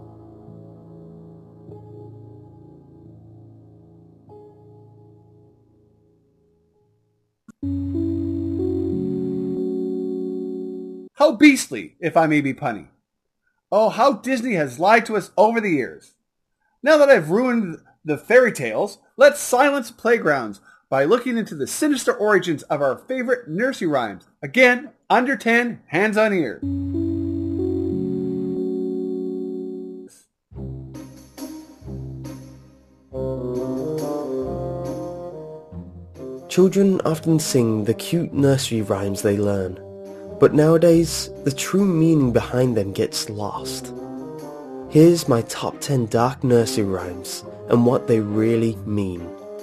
How beastly, if I may be punny. Oh, how Disney has lied to us over the years. Now that I've ruined the fairy tales, let's silence playgrounds by looking into the sinister origins of our favorite nursery rhymes. Again, under ten, hands on ear. Children often sing the cute nursery rhymes they learn, but nowadays the true meaning behind them gets lost. Here's my top ten dark nursery rhymes and what they really mean.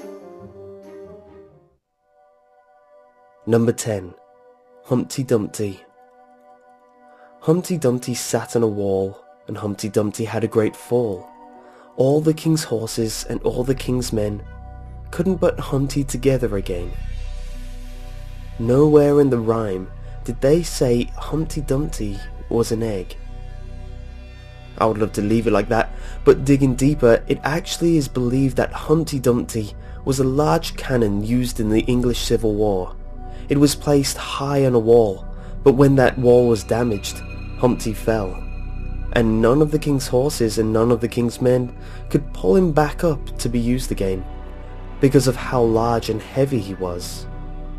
Number ten. Humpty Dumpty. Humpty Dumpty sat on a wall, and Humpty Dumpty had a great fall. All the king's horses and all the king's men couldn't but Humpty together again. Nowhere in the rhyme did they say Humpty Dumpty was an egg. I would love to leave it like that, but digging deeper, it actually is believed that Humpty Dumpty was a large cannon used in the English Civil War. It was placed high on a wall, but when that wall was damaged, Humpty fell, and none of the king's horses and none of the king's men could pull him back up to be used again, because of how large and heavy he was.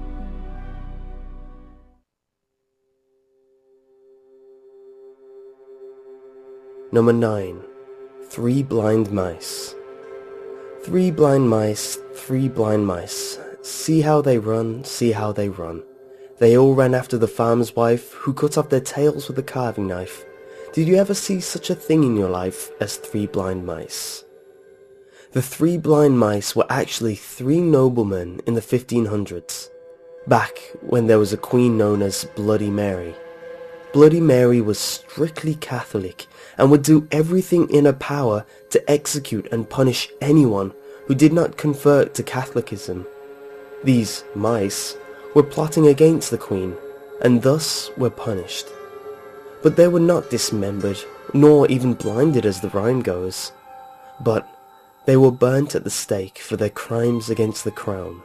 Number nine. Three Blind Mice. Three blind mice, three blind mice. See how they run, see how they run. They all ran after the farmer's wife, who cut off their tails with a carving knife. Did you ever see such a thing in your life as three blind mice? The three blind mice were actually three noblemen in the fifteen hundreds, back when there was a queen known as Bloody Mary. Bloody Mary was strictly Catholic and would do everything in her power to execute and punish anyone who did not convert to Catholicism. These mice were plotting against the queen and thus were punished. But they were not dismembered, nor even blinded as the rhyme goes, but they were burnt at the stake for their crimes against the crown.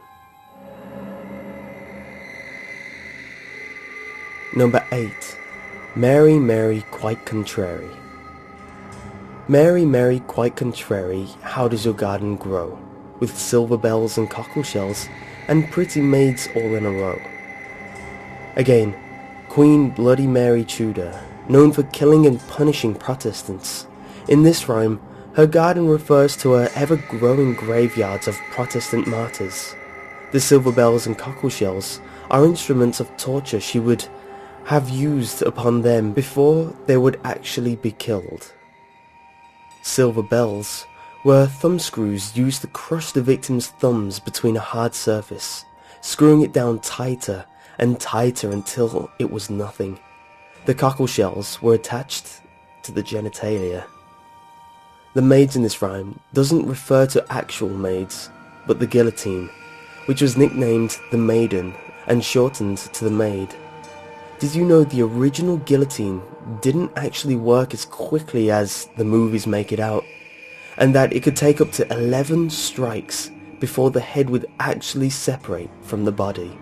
Number eight. Mary, Mary, quite contrary. Mary, Mary, quite contrary, how does your garden grow? With silver bells and cockle shells, and pretty maids all in a row. Again, Queen Bloody Mary Tudor, known for killing and punishing Protestants. In this rhyme, her garden refers to her ever-growing graveyards of Protestant martyrs. The silver bells and cockle shells are instruments of torture she would have used upon them before they would actually be killed. Silver bells were thumbscrews used to crush the victim's thumbs between a hard surface, screwing it down tighter and tighter until it was nothing. The cockle shells were attached to the genitalia. The maids in this rhyme doesn't refer to actual maids, but the guillotine, which was nicknamed the Maiden and shortened to the Maid. Did you know the original guillotine didn't actually work as quickly as the movies make it out, and that it could take up to eleven strikes before the head would actually separate from the body?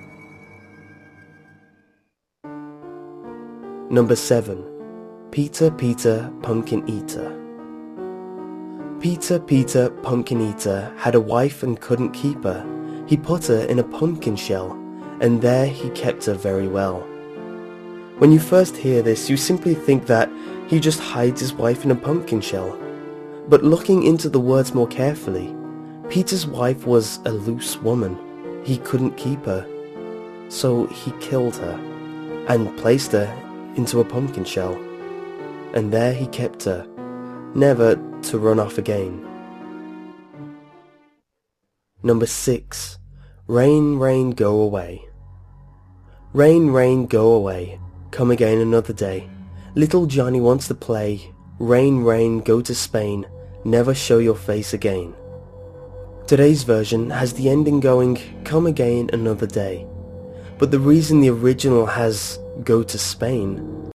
Number seven. Peter, Peter, Pumpkin Eater. Peter, Peter, Pumpkin Eater had a wife and couldn't keep her. He put her in a pumpkin shell, and there he kept her very well. When you first hear this, you simply think that he just hides his wife in a pumpkin shell. But looking into the words more carefully, Peter's wife was a loose woman. He couldn't keep her, so he killed her and placed her into a pumpkin shell, and there he kept her, never to run off again. Number six. Rain, rain, go away. Rain, rain, go away. Come again another day. Little Johnny wants to play. Rain, rain, go to Spain. Never show your face again. Today's version has the ending going, come again another day. But the reason the original has go to Spain